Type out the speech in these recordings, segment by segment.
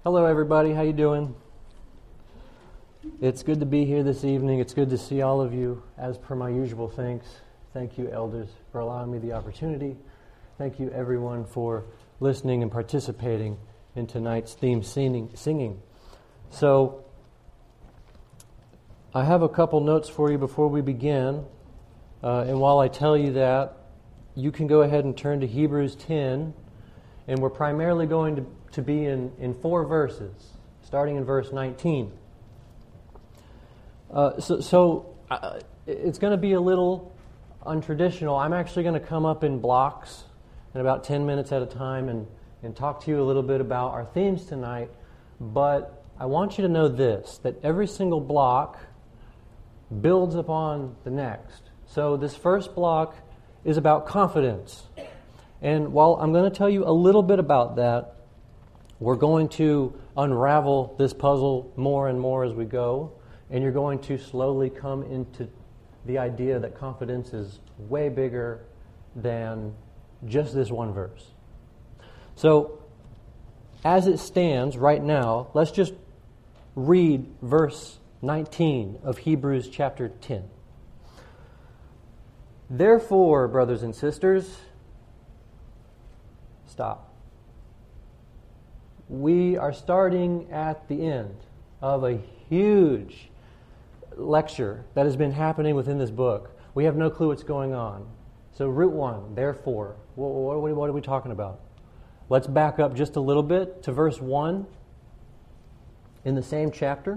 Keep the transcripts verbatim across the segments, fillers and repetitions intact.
Hello everybody, how you doing? It's good to be here this evening. It's good to see all of you. As per my usual thanks, thank you elders for allowing me the opportunity. Thank you everyone for listening and participating in tonight's theme singing. singing. So, I have a couple notes for you before we begin. Uh, and while I tell you that, you can go ahead and turn to Hebrews ten. And we're primarily going to, to be in, in four verses, starting in verse nineteen. Uh, so so uh, it's going to be a little untraditional. I'm actually going to come up in blocks in about ten minutes at a time and, and talk to you a little bit about our themes tonight. But I want you to know this, that every single block builds upon the next. So this first block is about confidence. And while I'm going to tell you a little bit about that, we're going to unravel this puzzle more and more as we go, and you're going to slowly come into the idea that confidence is way bigger than just this one verse. So, as it stands right now, let's just read verse nineteen of Hebrews chapter ten. Therefore, brothers and sisters, stop. We are starting at the end of a huge lecture that has been happening within this book. We have no clue what's going on. So root one, therefore, what, what, what are we talking about? Let's back up just a little bit to verse one in the same chapter.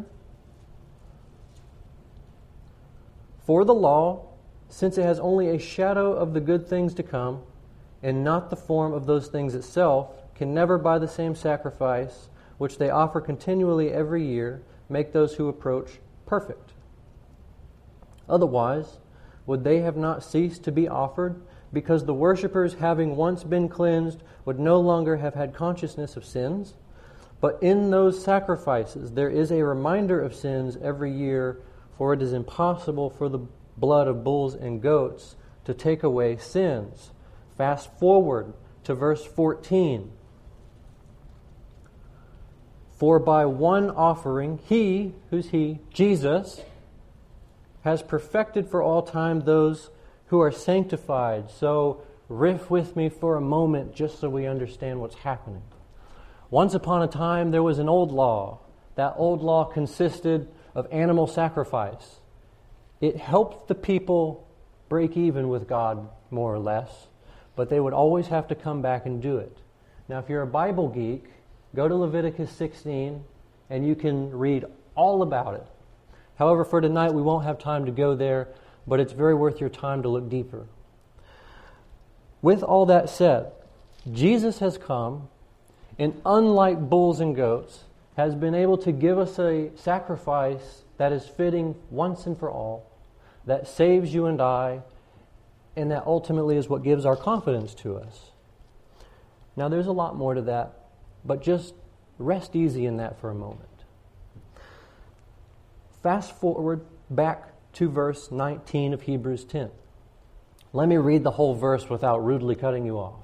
For the law, since it has only a shadow of the good things to come, and not the form of those things itself, can never by the same sacrifice, which they offer continually every year, make those who approach perfect. Otherwise, would they have not ceased to be offered, because the worshippers, having once been cleansed, would no longer have had consciousness of sins? But in those sacrifices there is a reminder of sins every year, for it is impossible for the blood of bulls and goats to take away sins. Fast forward to verse fourteen. For by one offering, he, who's he? Jesus, has perfected for all time those who are sanctified. So riff with me for a moment just so we understand what's happening. Once upon a time there was an old law. That old law consisted of animal sacrifice. It helped the people break even with God, more or less. But they would always have to come back and do it. Now, if you're a Bible geek, go to Leviticus sixteen, and you can read all about it. However, for tonight, we won't have time to go there, but it's very worth your time to look deeper. With all that said, Jesus has come, and unlike bulls and goats, has been able to give us a sacrifice that is fitting once and for all, that saves you and I, and that ultimately is what gives our confidence to us. Now, there's a lot more to that, but just rest easy in that for a moment. Fast forward back to verse nineteen of Hebrews ten. Let me read the whole verse without rudely cutting you off.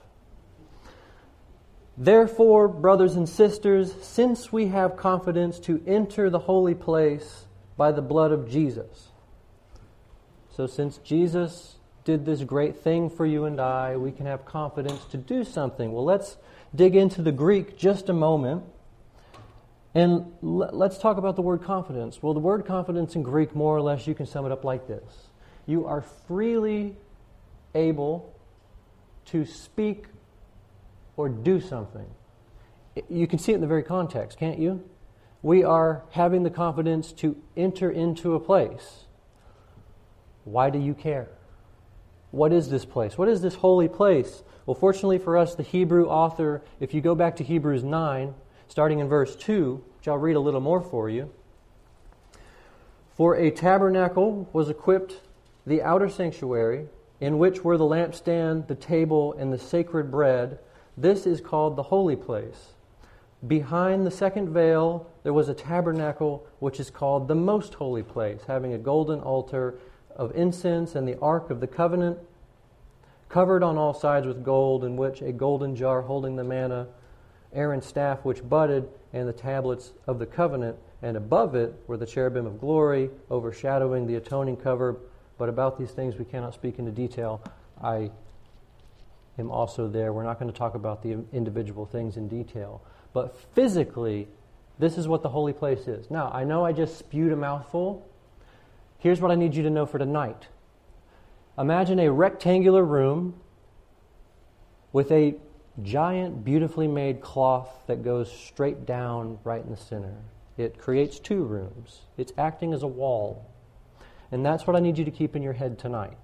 Therefore, brothers and sisters, since we have confidence to enter the holy place by the blood of Jesus. So since Jesus did this great thing for you and I, we can have confidence to do something. Well, let's dig into the Greek just a moment. And l- let's talk about the word confidence. Well, the word confidence in Greek, more or less, you can sum it up like this. You are freely able to speak or do something. You can see it in the very context, can't you? We are having the confidence to enter into a place. Why do you care? What is this place? What is this holy place? Well, fortunately for us, the Hebrew author, if you go back to Hebrews nine, starting in verse two, which I'll read a little more for you. For a tabernacle was equipped the outer sanctuary, in which were the lampstand, the table, and the sacred bread. This is called the holy place. Behind the second veil, there was a tabernacle, which is called the most holy place, having a golden altar of incense and the ark of the covenant, covered on all sides with gold, in which a golden jar holding the manna Aaron's staff which budded, and the tablets of the covenant, and above it were the cherubim of glory, overshadowing the atoning cover. But about these things we cannot speak into detail. I am also there. We're not going to talk about the individual things in detail. But physically, this is what the holy place is. Now, I know I just spewed a mouthful. Here's what I need you to know for tonight. Imagine a rectangular room with a giant, beautifully made cloth that goes straight down right in the center. It creates two rooms. It's acting as a wall. And that's what I need you to keep in your head tonight.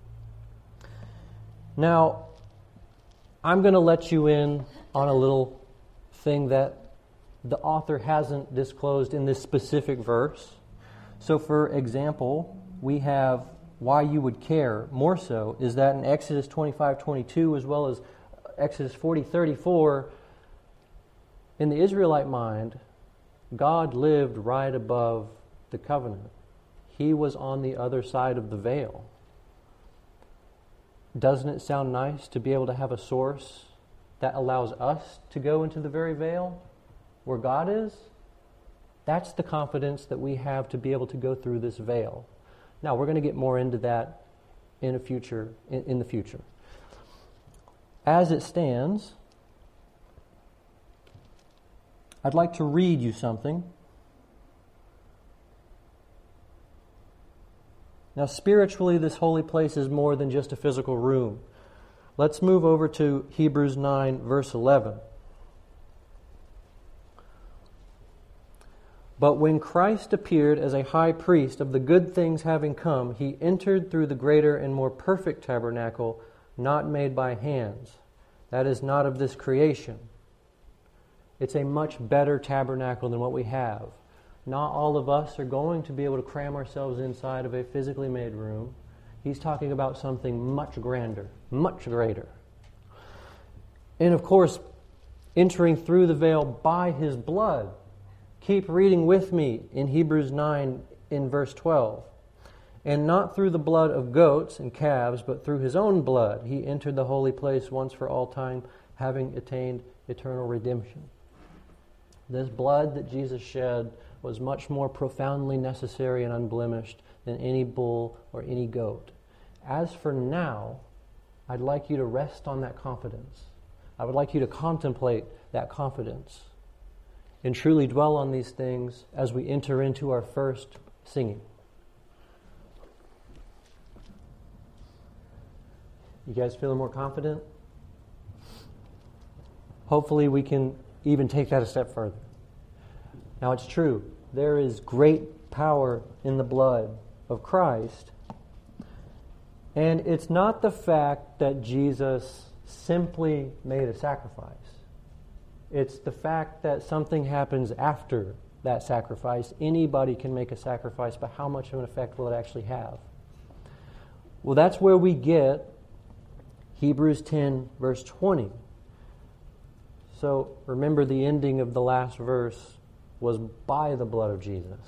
Now, I'm going to let you in on a little thing that the author hasn't disclosed in this specific verse. So, for example, we have why you would care more so is that in Exodus twenty-five twenty-two as well as Exodus forty thirty-four, in the Israelite mind, God lived right above the covenant. He was on the other side of the veil. Doesn't it sound nice to be able to have a source that allows us to go into the very veil where God is? That's the confidence that we have to be able to go through this veil. Now, we're going to get more into that in a future, in, in the future. As it stands, I'd like to read you something. Now, spiritually, this holy place is more than just a physical room. Let's move over to Hebrews nine, verse eleven. But when Christ appeared as a high priest of the good things having come, he entered through the greater and more perfect tabernacle, not made by hands. That is not of this creation. It's a much better tabernacle than what we have. Not all of us are going to be able to cram ourselves inside of a physically made room. He's talking about something much grander, much greater. And of course, entering through the veil by his blood. Keep reading with me in Hebrews nine in verse twelve. And not through the blood of goats and calves, but through his own blood, he entered the holy place once for all time, having attained eternal redemption. This blood that Jesus shed was much more profoundly necessary and unblemished than any bull or any goat. As for now, I'd like you to rest on that confidence. I would like you to contemplate that confidence and truly dwell on these things as we enter into our first singing. You guys feeling more confident? Hopefully we can even take that a step further. Now it's true, there is great power in the blood of Christ. And it's not the fact that Jesus simply made a sacrifice. It's the fact that something happens after that sacrifice. Anybody can make a sacrifice, but how much of an effect will it actually have? Well, that's where we get Hebrews ten, verse twenty. So remember, the ending of the last verse was by the blood of Jesus.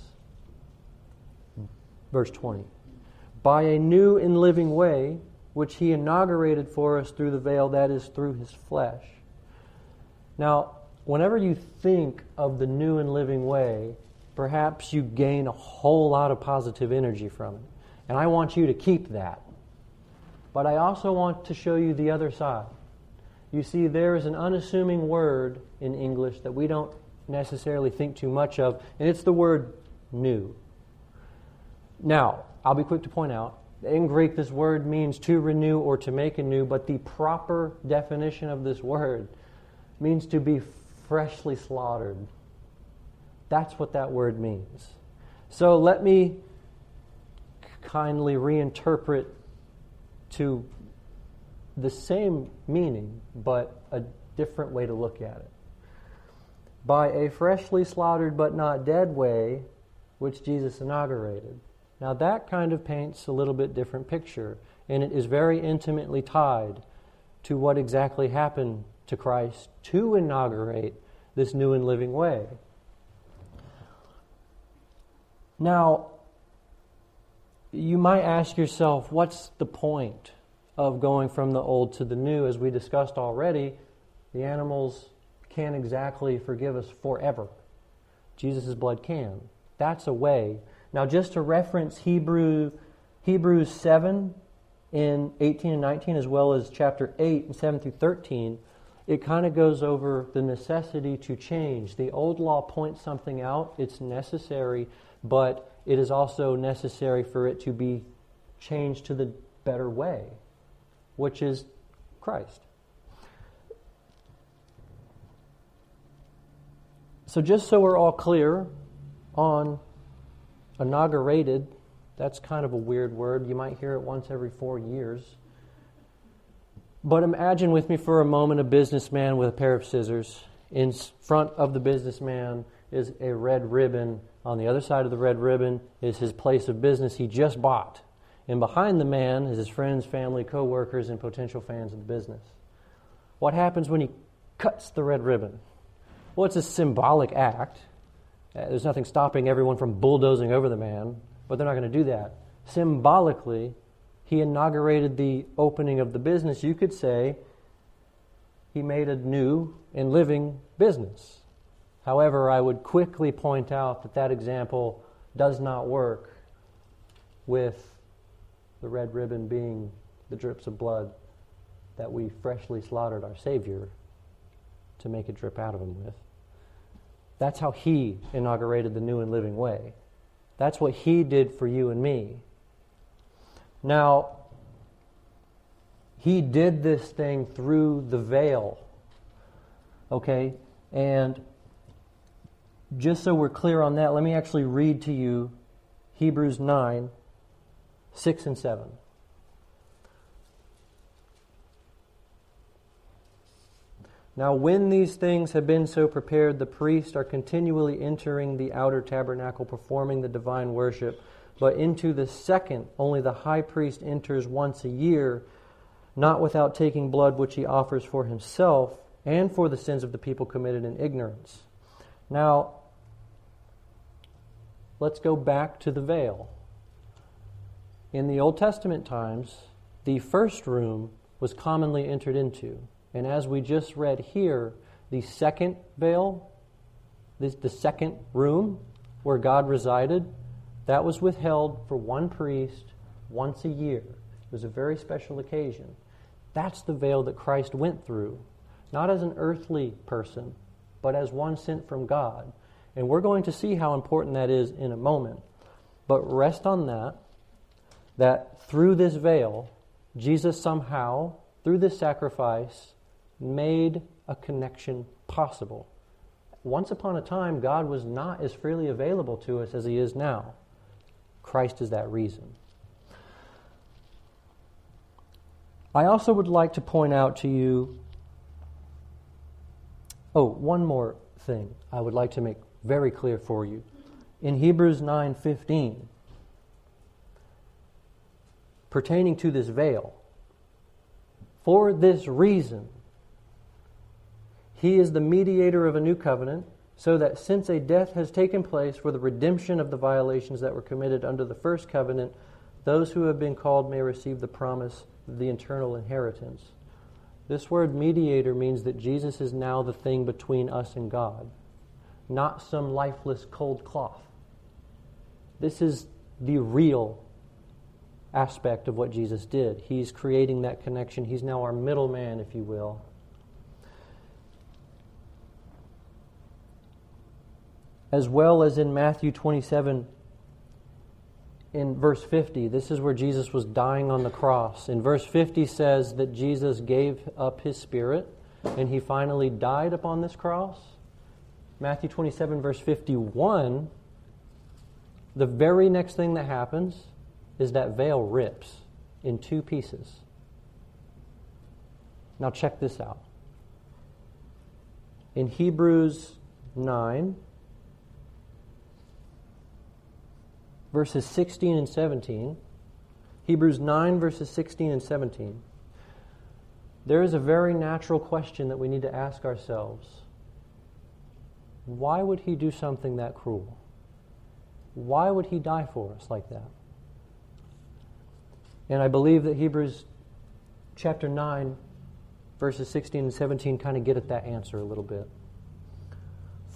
Verse twenty. By a new and living way, which he inaugurated for us through the veil, that is, through his flesh. Now, whenever you think of the new and living way, perhaps you gain a whole lot of positive energy from it. And I want you to keep that. But I also want to show you the other side. You see, there is an unassuming word in English that we don't necessarily think too much of, and it's the word new. Now, I'll be quick to point out, in Greek this word means to renew or to make anew, but the proper definition of this word means to be freshly slaughtered. That's what that word means. So let me kindly reinterpret to the same meaning, but a different way to look at it. By a freshly slaughtered but not dead way, which Jesus inaugurated. Now that kind of paints a little bit different picture, and it is very intimately tied to what exactly happened to Christ to inaugurate this new and living way. Now, you might ask yourself, what's the point of going from the old to the new? As we discussed already, the animals can't exactly forgive us forever. Jesus' blood can. That's a way. Now, just to reference Hebrew, Hebrews seven in eighteen and nineteen, as well as chapter eight and seven through thirteen, it kind of goes over the necessity to change. The old law points something out. It's necessary, but it is also necessary for it to be changed to the better way, which is Christ. So just so we're all clear on inaugurated, that's kind of a weird word. You might hear it once every four years. But imagine with me for a moment a businessman with a pair of scissors. In front of the businessman is a red ribbon. On the other side of the red ribbon is his place of business he just bought. And behind the man is his friends, family, co-workers, and potential fans of the business. What happens when he cuts the red ribbon? Well, it's a symbolic act. Uh, there's nothing stopping everyone from bulldozing over the man, but they're not going to do that. Symbolically, he inaugurated the opening of the business. You could say he made a new and living business. However, I would quickly point out that that example does not work with the red ribbon being the drips of blood that we freshly slaughtered our Savior to make it drip out of him with. That's how he inaugurated the new and living way. That's what he did for you and me. Now, he did this thing through the veil. Okay? And just so we're clear on that, let me actually read to you Hebrews nine, six and seven. Now, when these things have been so prepared, the priests are continually entering the outer tabernacle, performing the divine worship. But into the second, only the high priest enters once a year, not without taking blood which he offers for himself and for the sins of the people committed in ignorance. Now, let's go back to the veil. In the Old Testament times, the first room was commonly entered into. And as we just read here, the second veil, the, the second room where God resided, that was withheld for one priest once a year. It was a very special occasion. That's the veil that Christ went through, not as an earthly person, but as one sent from God. And we're going to see how important that is in a moment. But rest on that, that through this veil, Jesus somehow, through this sacrifice, made a connection possible. Once upon a time, God was not as freely available to us as he is now. Christ is that reason. I also would like to point out to you, oh, one more thing I would like to make very clear for you. In Hebrews nine fifteen, pertaining to this veil, for this reason, he is the mediator of a new covenant, so that since a death has taken place for the redemption of the violations that were committed under the first covenant, those who have been called may receive the promise of the eternal inheritance. This word mediator means that Jesus is now the thing between us and God, not some lifeless cold cloth. This is the real aspect of what Jesus did. He's creating that connection. He's now our middleman, if you will. As well as in Matthew twenty-seven, in verse fifty, this is where Jesus was dying on the cross. In verse fifty says that Jesus gave up his spirit and he finally died upon this cross. Matthew twenty-seven, verse fifty-one, the very next thing that happens is that veil rips in two pieces. Now check this out. In Hebrews nine, verses sixteen and seventeen, Hebrews nine, verses sixteen and seventeen, there is a very natural question that we need to ask ourselves. Why would he do something that cruel? Why would he die for us like that? And I believe that Hebrews chapter nine, verses sixteen and seventeen kind of get at that answer a little bit.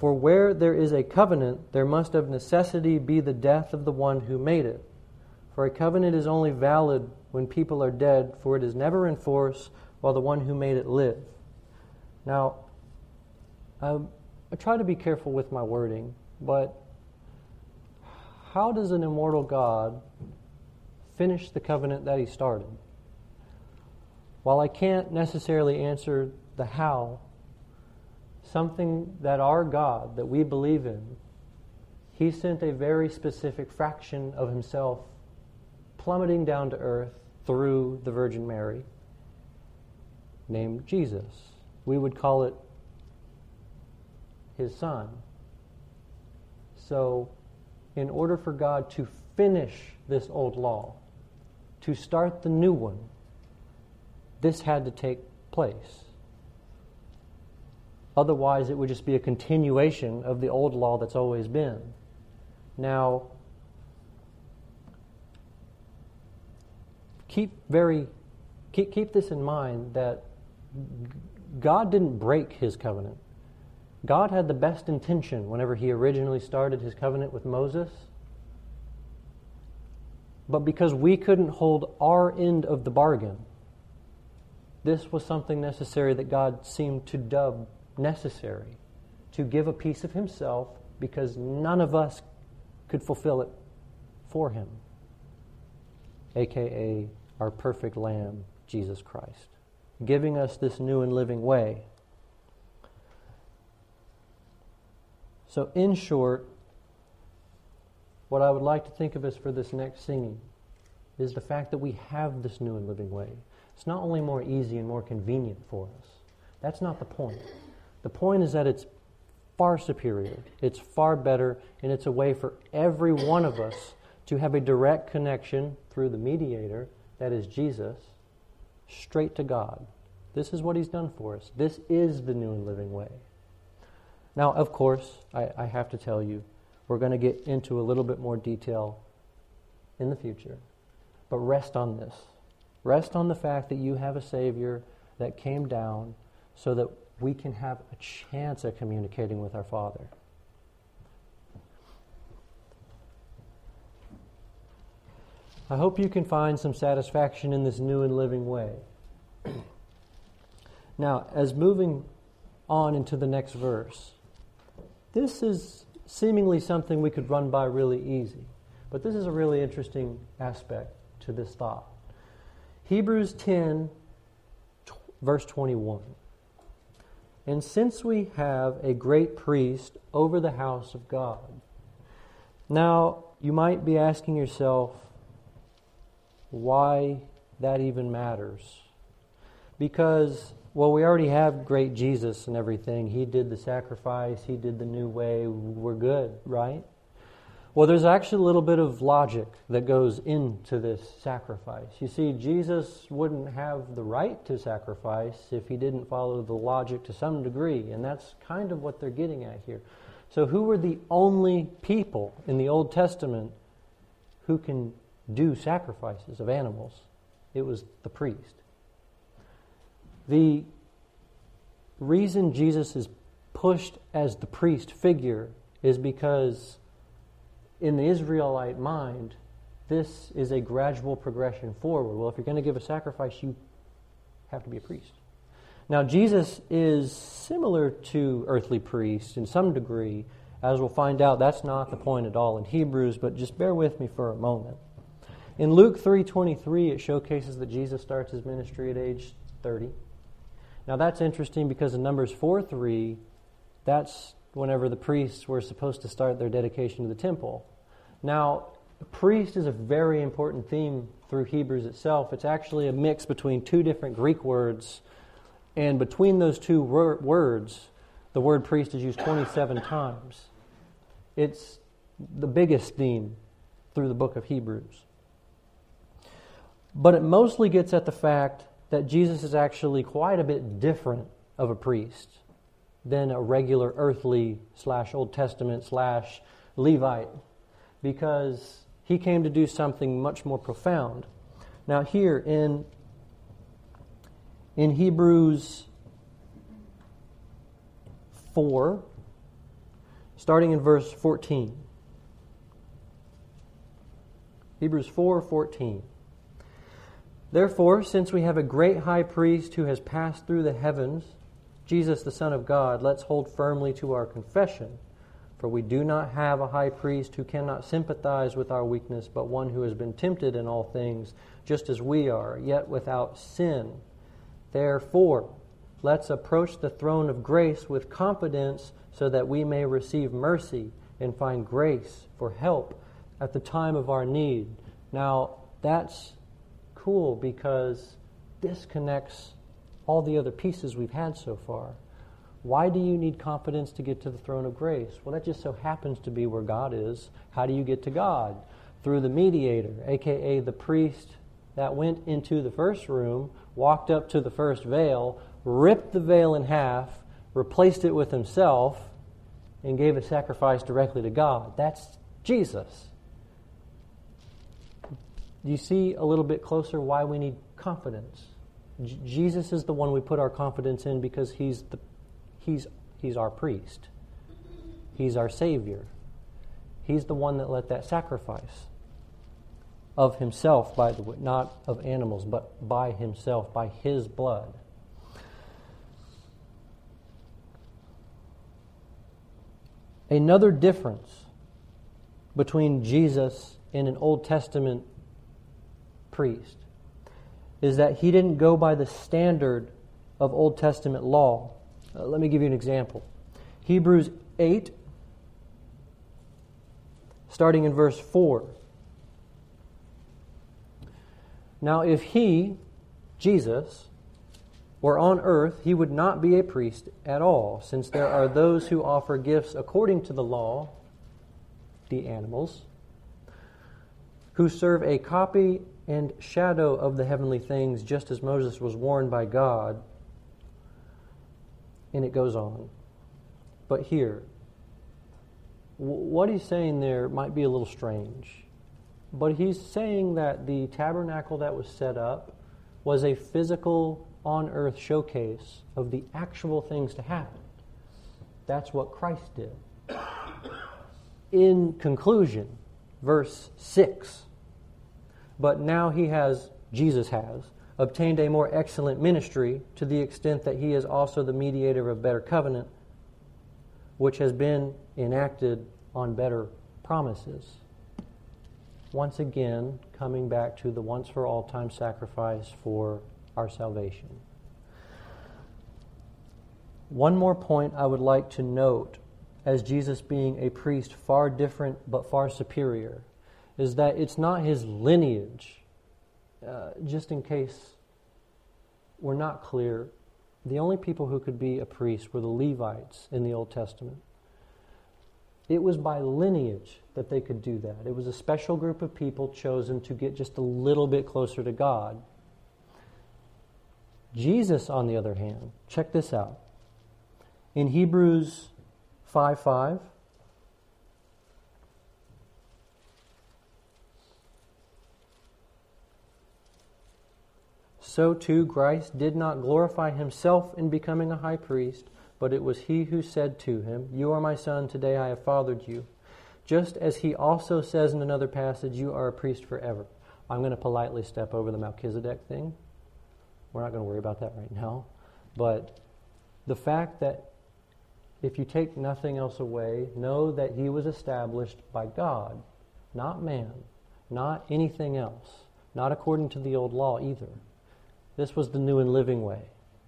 For where there is a covenant, there must of necessity be the death of the one who made it. For a covenant is only valid when people are dead, for it is never in force while the one who made it live. Now, um, I try to be careful with my wording, but how does an immortal God finish the covenant that he started? While I can't necessarily answer the how, something that our God, that we believe in, he sent a very specific fraction of himself plummeting down to earth through the Virgin Mary, named Jesus. We would call it his Son. So, in order for God to finish this old law, to start the new one, this had to take place. Otherwise, it would just be a continuation of the old law that's always been. Now, keep very keep keep this in mind that God didn't break his covenant. God had the best intention whenever he originally started his covenant with Moses. But because we couldn't hold our end of the bargain, this was something necessary that God seemed to dub necessary, to give a piece of himself because none of us could fulfill it for him, a k a our perfect Lamb, Jesus Christ, giving us this new and living way. So in short, what I would like to think of as for this next singing is the fact that we have this new and living way. It's not only more easy and more convenient for us. That's not the point. The point is that it's far superior, it's far better, and it's a way for every one of us to have a direct connection through the mediator, that is Jesus, straight to God. This is what he's done for us. This is the new and living way. Now, of course, I, I have to tell you, we're going to get into a little bit more detail in the future. But rest on this. Rest on the fact that you have a Savior that came down so that we can have a chance at communicating with our Father. I hope you can find some satisfaction in this new and living way. Now, as moving on into the next verse, this is seemingly something we could run by really easy, but this is a really interesting aspect to this thought. Hebrews ten, verse twenty-one. And since we have a great priest over the house of God. Now, you might be asking yourself why that even matters. Because, well, we already have great Jesus and everything. He did the sacrifice. He did the new way. We're good, right? Well, there's actually a little bit of logic that goes into this sacrifice. You see, Jesus wouldn't have the right to sacrifice if he didn't follow the logic to some degree, and that's kind of what they're getting at here. So who were the only people in the Old Testament who can do sacrifices of animals? It was the priest. The reason Jesus is pushed as the priest figure is because in the Israelite mind, this is a gradual progression forward. Well, if you're going to give a sacrifice, you have to be a priest. Now, Jesus is similar to earthly priests in some degree. As we'll find out, that's not the point at all in Hebrews, but just bear with me for a moment. In Luke three twenty-three, it showcases that Jesus starts his ministry at age thirty. Now, that's interesting because in Numbers four three, that's whenever the priests were supposed to start their dedication to the temple. Now, priest is a very important theme through Hebrews itself. It's actually a mix between two different Greek words, and between those two wor- words, the word priest is used twenty-seven times. It's the biggest theme through the book of Hebrews. But it mostly gets at the fact that Jesus is actually quite a bit different of a priest than a regular earthly slash Old Testament slash Levite, because he came to do something much more profound. Now here in, in Hebrews four, starting in verse fourteen. Hebrews four fourteen. Therefore, since we have a great high priest who has passed through the heavens, Jesus the Son of God, let's hold firmly to our confession. For we do not have a high priest who cannot sympathize with our weakness, but one who has been tempted in all things, just as we are, yet without sin. Therefore, let's approach the throne of grace with confidence so that we may receive mercy and find grace for help at the time of our need. Now, that's cool because this connects all the other pieces we've had so far. Why do you need confidence to get to the throne of grace? Well, that just so happens to be where God is. How do you get to God? Through the mediator, aka the priest that went into the first room, walked up to the first veil, ripped the veil in half, replaced it with himself, and gave a sacrifice directly to God. That's Jesus. Do you see a little bit closer why we need confidence? J- Jesus is the one we put our confidence in because he's the he's he's our priest. He's our Savior. He's the one that let that sacrifice of himself, by the way, not of animals, but by himself, by his blood. Another difference between Jesus and an Old Testament priest is that he didn't go by the standard of Old Testament law. Uh, let me give you an example. Hebrews eight, starting in verse four. Now, if he, Jesus, were on earth, he would not be a priest at all, since there are those who offer gifts according to the law, the animals, who serve a copy and shadow of the heavenly things, just as Moses was warned by God. And it goes on. But here, what he's saying there might be a little strange. But he's saying that the tabernacle that was set up was a physical, on-earth showcase of the actual things to happen. That's what Christ did. In conclusion, verse six, but now he has, Jesus has, obtained a more excellent ministry to the extent that he is also the mediator of a better covenant, which has been enacted on better promises. Once again, coming back to the once-for-all time sacrifice for our salvation. One more point I would like to note as Jesus being a priest far different but far superior is that it's not his lineage. Uh, just in case we're not clear, the only people who could be a priest were the Levites in the Old Testament. It was by lineage that they could do that. It was a special group of people chosen to get just a little bit closer to God. Jesus, on the other hand, check this out. In Hebrews five five, so too Christ did not glorify himself in becoming a high priest, but it was he who said to him, "You are my son, today I have fathered you." Just as he also says in another passage, "You are a priest forever." I'm going to politely step over the Melchizedek thing. We're not going to worry about that right now. But the fact that if you take nothing else away, know that he was established by God, not man, not anything else, not according to the old law either. This was the new and living way.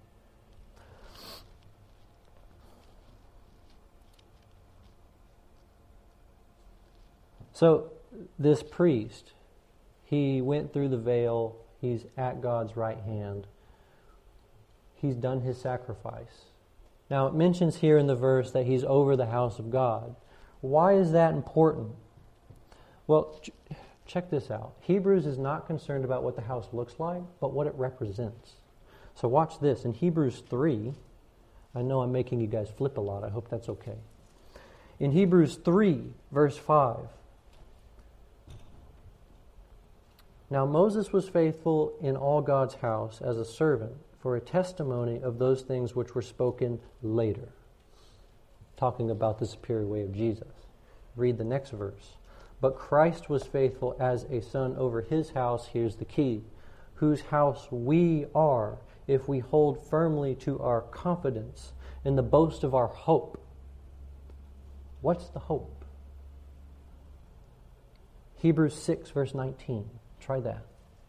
So this priest, he went through the veil, he's at God's right hand. He's done his sacrifice. Now it mentions here in the verse that he's over the house of God. Why is that important? Well, ch- check this out. Hebrews is not concerned about what the house looks like, but what it represents. So watch this. In Hebrews three, I know I'm making you guys flip a lot. I hope that's okay. In Hebrews three, verse five, now Moses was faithful in all God's house as a servant for a testimony of those things which were spoken later. talking about the superior way of Jesus. Read the next verse. But Christ was faithful as a son over his house, here's the key, whose house we are, if we hold firmly to our confidence in the boast of our hope. What's the hope? Hebrews six, verse nineteen. Try that.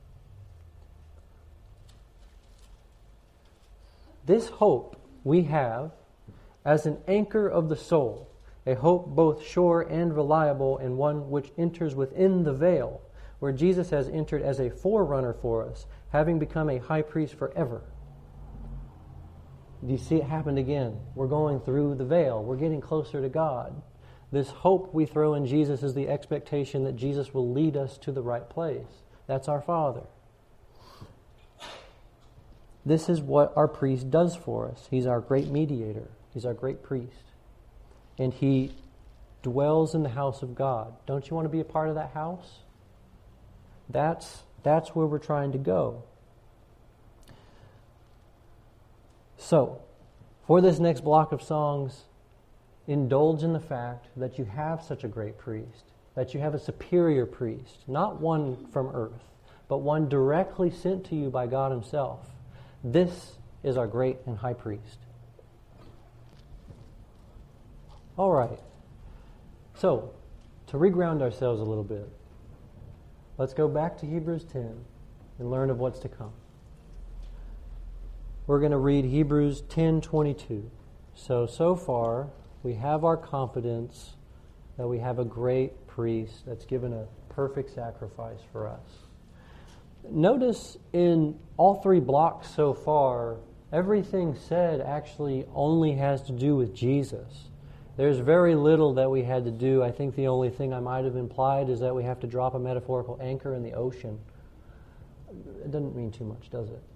This hope we have as an anchor of the soul, a hope both sure and reliable, and one which enters within the veil, where Jesus has entered as a forerunner for us, having become a high priest forever. Do you see it happened again? We're going through the veil. We're getting closer to God. This hope we throw in Jesus is the expectation that Jesus will lead us to the right place. That's our Father. This is what our priest does for us. He's our great mediator. He's our great priest. And he dwells in the house of God. Don't you want to be a part of that house? That's, that's where we're trying to go. So, for this next block of songs, indulge in the fact that you have such a great priest, that you have a superior priest, not one from earth, but one directly sent to you by God himself. This is our great and high priest. All right. So, to reground ourselves a little bit, let's go back to Hebrews ten and learn of what's to come. We're going to read Hebrews ten twenty-two. So, so far, we have our confidence that we have a great priest that's given a perfect sacrifice for us. Notice in all three blocks so far, everything said actually only has to do with Jesus. There's very little that we had to do. I think the only thing I might have implied is that we have to drop a metaphorical anchor in the ocean. It doesn't mean too much, does it?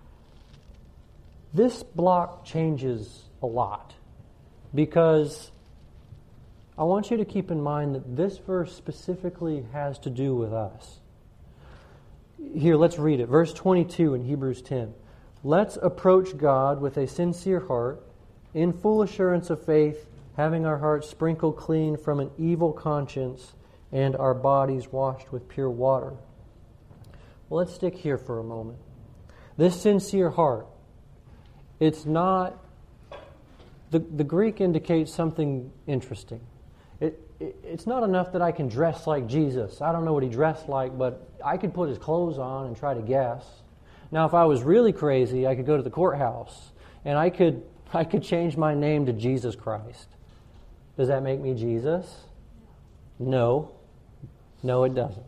This block changes a lot because I want you to keep in mind that this verse specifically has to do with us. Here, let's read it. Verse twenty-two in Hebrews ten. Let's approach God with a sincere heart, in full assurance of faith, having our hearts sprinkled clean from an evil conscience and our bodies washed with pure water. Well, let's stick here for a moment. This sincere heart, it's not, the, the Greek indicates something interesting. It, it It's not enough that I can dress like Jesus. I don't know what he dressed like, but I could put his clothes on and try to guess. Now, if I was really crazy, I could go to the courthouse and I could I could change my name to Jesus Christ. Does that make me Jesus? No. No, it doesn't.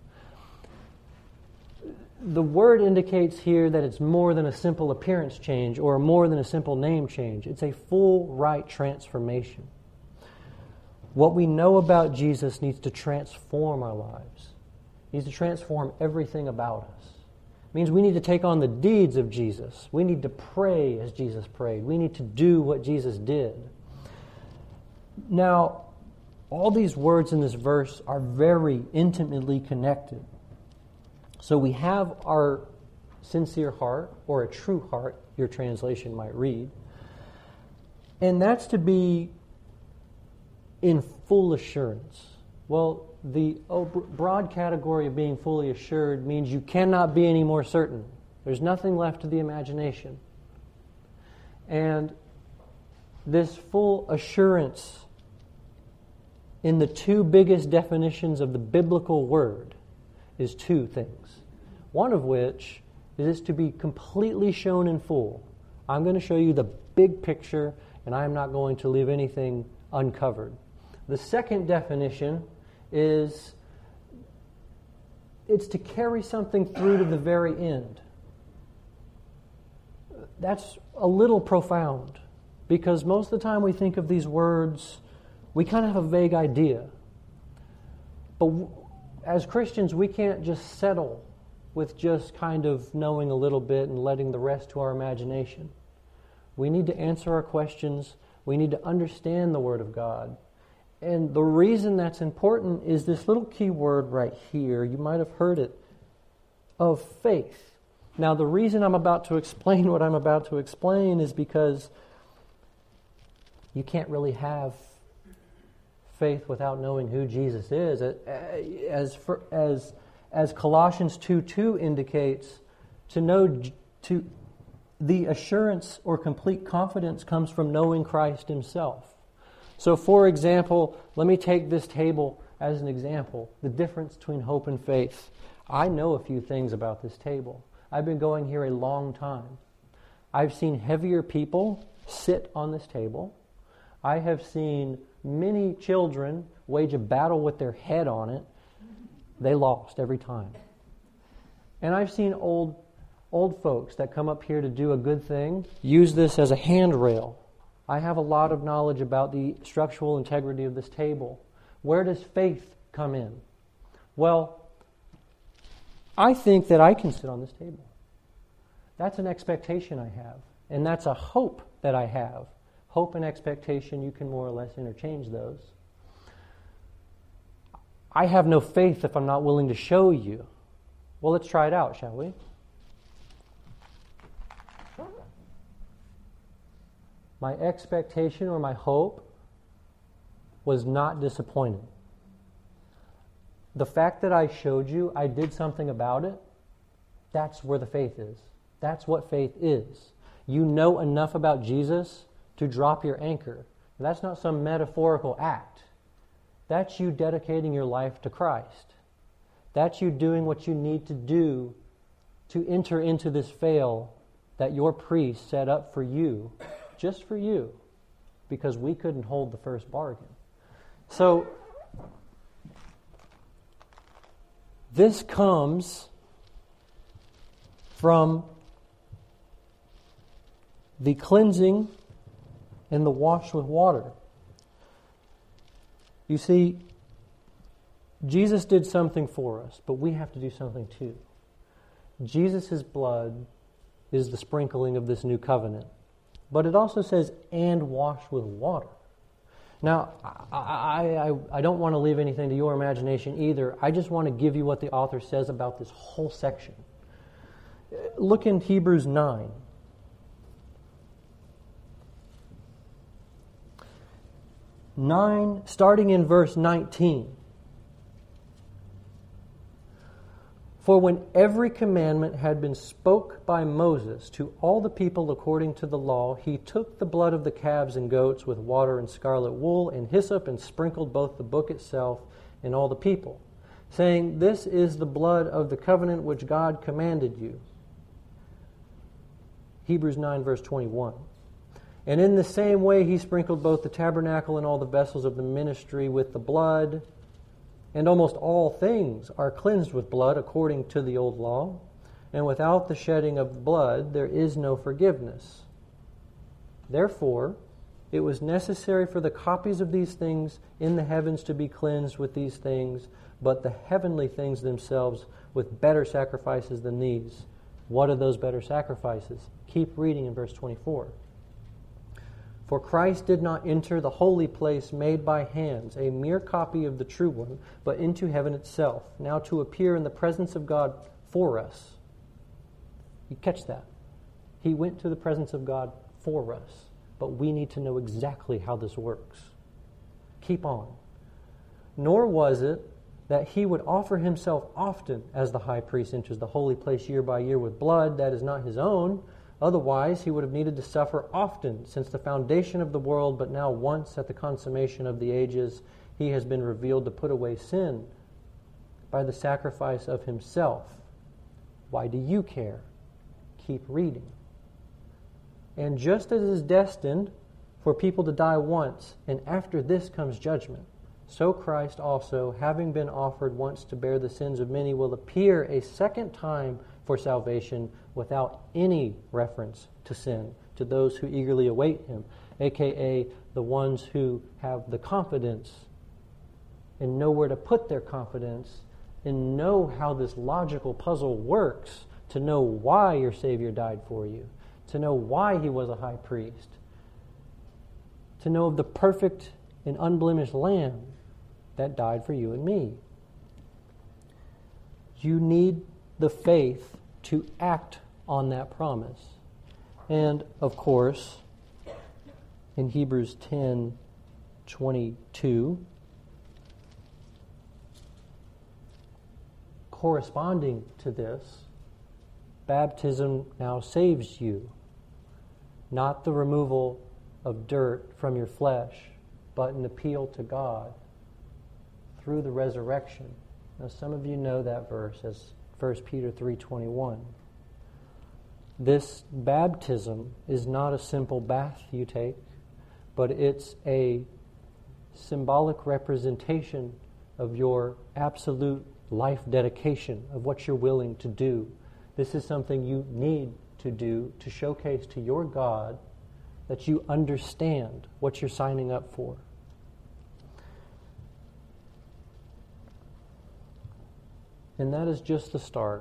The word indicates here that it's more than a simple appearance change or more than a simple name change. It's a full right transformation. What we know about Jesus needs to transform our lives. It needs to transform everything about us. It means we need to take on the deeds of Jesus. We need to pray as Jesus prayed. We need to do what Jesus did. Now, all these words in this verse are very intimately connected. So we have our sincere heart, or a true heart, your translation might read. And that's to be in full assurance. Well, the broad category of being fully assured means you cannot be any more certain. There's nothing left to the imagination. And this full assurance, in the two biggest definitions of the biblical word, is two things. One of which is to be completely shown in full. I'm going to show you the big picture, and I'm not going to leave anything uncovered. The second definition is it's to carry something through to the very end. That's a little profound, because most of the time we think of these words, we kind of have a vague idea. But as Christians, we can't just settle with just kind of knowing a little bit and letting the rest to our imagination. We need to answer our questions. We need to understand the Word of God. And the reason that's important is this little key word right here. You might have heard it, of faith. Now, the reason I'm about to explain what I'm about to explain is because you can't really have faith without knowing who Jesus is. As for, as as Colossians two two indicates, to know to the assurance or complete confidence comes from knowing Christ Himself. So, for example, let me take this table as an example, the difference between hope and faith. I know a few things about this table. I've been going here a long time. I've seen heavier people sit on this table. I have seen many children wage a battle with their head on it. They lost every time. And I've seen old old folks that come up here to do a good thing use this as a handrail. I have a lot of knowledge about the structural integrity of this table. Where does faith come in? Well, I think that I can sit on this table. That's an expectation I have. And that's a hope that I have. Hope and expectation, you can more or less interchange those. I have no faith if I'm not willing to show you. Well, let's try it out, shall we? My expectation or my hope was not disappointed. The fact that I showed you, I did something about it, that's where the faith is. That's what faith is. You know enough about Jesus to drop your anchor. That's not some metaphorical act. That's you dedicating your life to Christ. That's you doing what you need to do to enter into this veil that your priest set up for you, just for you, because we couldn't hold the first bargain. So, this comes from the cleansing and the wash with water. You see, Jesus did something for us, but we have to do something too. Jesus' blood is the sprinkling of this new covenant. But it also says, and wash with water. Now, I, I, I don't want to leave anything to your imagination either. I just want to give you what the author says about this whole section. Look in Hebrews nine. nine, starting in verse nineteen. For when every commandment had been spoke by Moses to all the people according to the law, he took the blood of the calves and goats with water and scarlet wool and hyssop and sprinkled both the book itself and all the people, saying, This is the blood of the covenant which God commanded you. Hebrews nine, verse twenty-one. And in the same way he sprinkled both the tabernacle and all the vessels of the ministry with the blood. And almost all things are cleansed with blood according to the old law. And without the shedding of blood there is no forgiveness. Therefore, it was necessary for the copies of these things in the heavens to be cleansed with these things, but the heavenly things themselves with better sacrifices than these. What are those better sacrifices? Keep reading in verse twenty-four. For Christ did not enter the holy place made by hands, a mere copy of the true one, but into heaven itself, now to appear in the presence of God for us. You catch that? He went to the presence of God for us, but we need to know exactly how this works. Keep on. Nor was it that he would offer himself often as the high priest enters the holy place year by year with blood that is not his own. Otherwise, he would have needed to suffer often since the foundation of the world, but now once at the consummation of the ages, he has been revealed to put away sin by the sacrifice of himself. Why do you care? Keep reading. And just as is destined for people to die once, and after this comes judgment, so Christ also, having been offered once to bear the sins of many, will appear a second time for salvation without any reference to sin, to those who eagerly await him, aka the ones who have the confidence and know where to put their confidence and know how this logical puzzle works, to know why your Savior died for you, to know why he was a high priest, to know of the perfect and unblemished Lamb that died for you and me. You need the faith to act on that promise. And, of course, in Hebrews ten twenty-two, corresponding to this, baptism now saves you, not the removal of dirt from your flesh, but an appeal to God through the resurrection. Now, some of you know that verse as First Peter three twenty-one. This baptism is not a simple bath you take, but it's a symbolic representation of your absolute life dedication, of what you're willing to do. This is something you need to do to showcase to your God that you understand what you're signing up for. And that is just the start.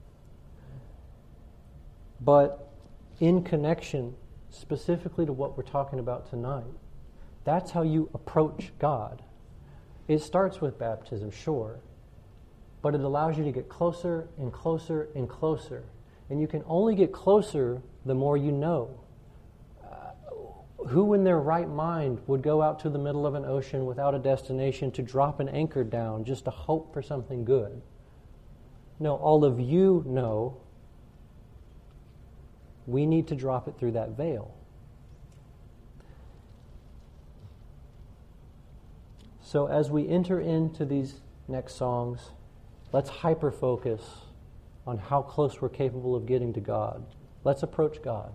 But in connection specifically to what we're talking about tonight, that's how you approach God. It starts with baptism, sure, but it allows you to get closer and closer and closer. And you can only get closer the more you know. Uh, who in their right mind would go out to the middle of an ocean without a destination to drop an anchor down just to hope for something good? No, all of you know we need to drop it through that veil. So as we enter into these next songs, let's hyper-focus on how close we're capable of getting to God. Let's approach God.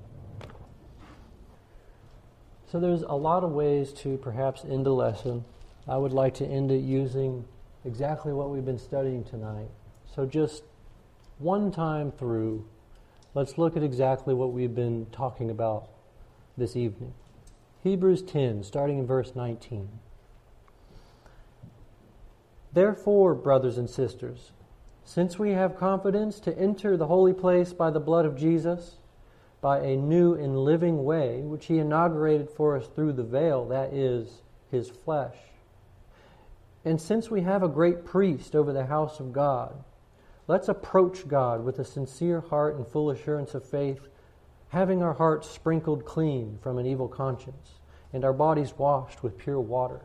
So there's a lot of ways to perhaps end a lesson. I would like to end it using exactly what we've been studying tonight. So just one time through, let's look at exactly what we've been talking about this evening. Hebrews ten, starting in verse nineteen. Therefore, brothers and sisters, since we have confidence to enter the holy place by the blood of Jesus, by a new and living way, which He inaugurated for us through the veil, that is, His flesh. And since we have a great priest over the house of God, let's approach God with a sincere heart and full assurance of faith, having our hearts sprinkled clean from an evil conscience, and our bodies washed with pure water.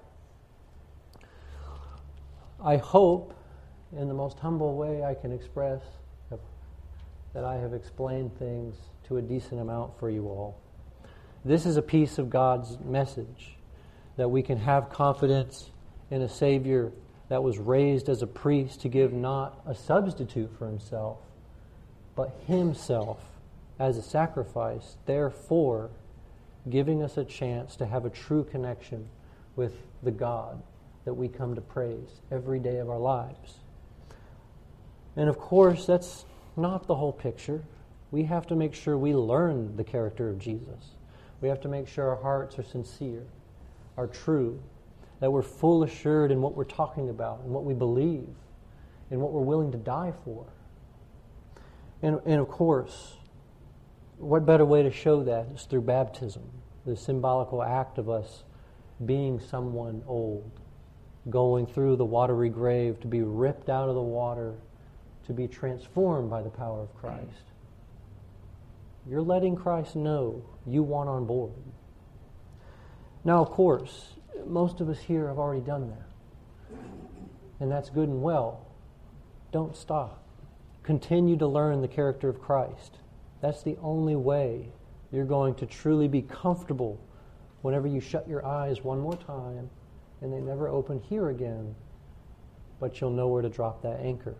I hope, in the most humble way I can express, that I have explained things to a decent amount for you all. This is a piece of God's message, that we can have confidence in a Savior that was raised as a priest to give not a substitute for Himself, but Himself as a sacrifice, therefore giving us a chance to have a true connection with the God that we come to praise every day of our lives. And of course, that's not the whole picture. We have to make sure we learn the character of Jesus. We have to make sure our hearts are sincere, are true, that we're full assured in what we're talking about and what we believe and what we're willing to die for. And, and of course, what better way to show that is through baptism, the symbolical act of us being someone old, going through the watery grave to be ripped out of the water, to be transformed by the power of Christ. You're letting Christ know you want on board. Now, of course, most of us here have already done that. And that's good and well. Don't stop. Continue to learn the character of Christ. That's the only way you're going to truly be comfortable whenever you shut your eyes one more time and they never open here again, but you'll know where to drop that anchor.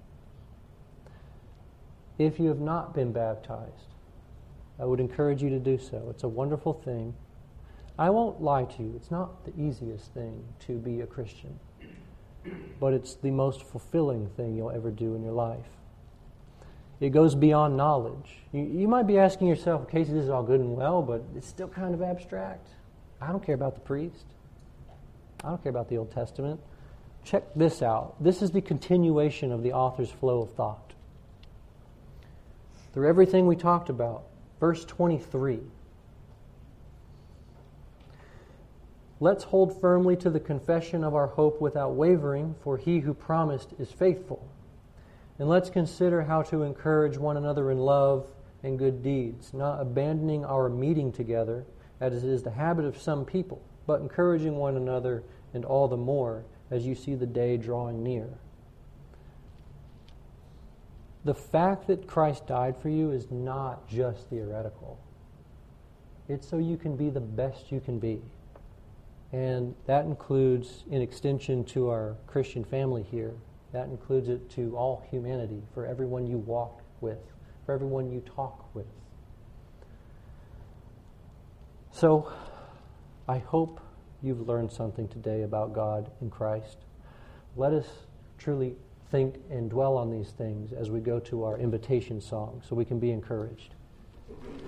If you have not been baptized, I would encourage you to do so. It's a wonderful thing. I won't lie to you, it's not the easiest thing to be a Christian, but it's the most fulfilling thing you'll ever do in your life. It goes beyond knowledge. You, you might be asking yourself, Casey, this is all good and well, but it's still kind of abstract. I don't care about the priest. I don't care about the Old Testament. Check this out. This is the continuation of the author's flow of thought. Through everything we talked about, verse twenty-three. Let's hold firmly to the confession of our hope without wavering, for He who promised is faithful. And let's consider how to encourage one another in love and good deeds, not abandoning our meeting together, as it is the habit of some people, but encouraging one another, and all the more as you see the day drawing near. The fact that Christ died for you is not just theoretical. It's so you can be the best you can be. And that includes, in extension to our Christian family here, that includes it to all humanity, for everyone you walk with, for everyone you talk with. So, I hope you've learned something today about God in Christ. Let us truly think and dwell on these things as we go to our invitation song, so we can be encouraged.